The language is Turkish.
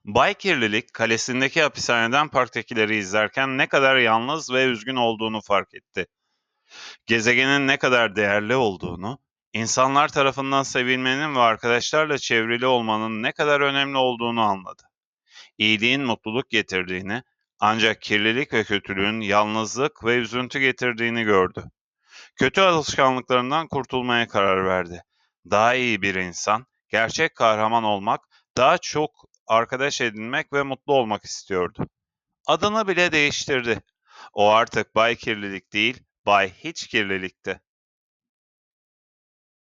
Bay Kirlilik, kalesindeki hapishaneden parktakileri izlerken ne kadar yalnız ve üzgün olduğunu fark etti. Gezegenin ne kadar değerli olduğunu, insanlar tarafından sevilmenin ve arkadaşlarla çevrili olmanın ne kadar önemli olduğunu anladı. İyiliğin mutluluk getirdiğini, ancak kirlilik ve kötülüğün yalnızlık ve üzüntü getirdiğini gördü. Kötü alışkanlıklarından kurtulmaya karar verdi. Daha iyi bir insan, gerçek kahraman olmak, daha çok arkadaş edinmek ve mutlu olmak istiyordu. Adını bile değiştirdi. O artık Bay Kirlilik değil, Bay Hiç Kirlilikti.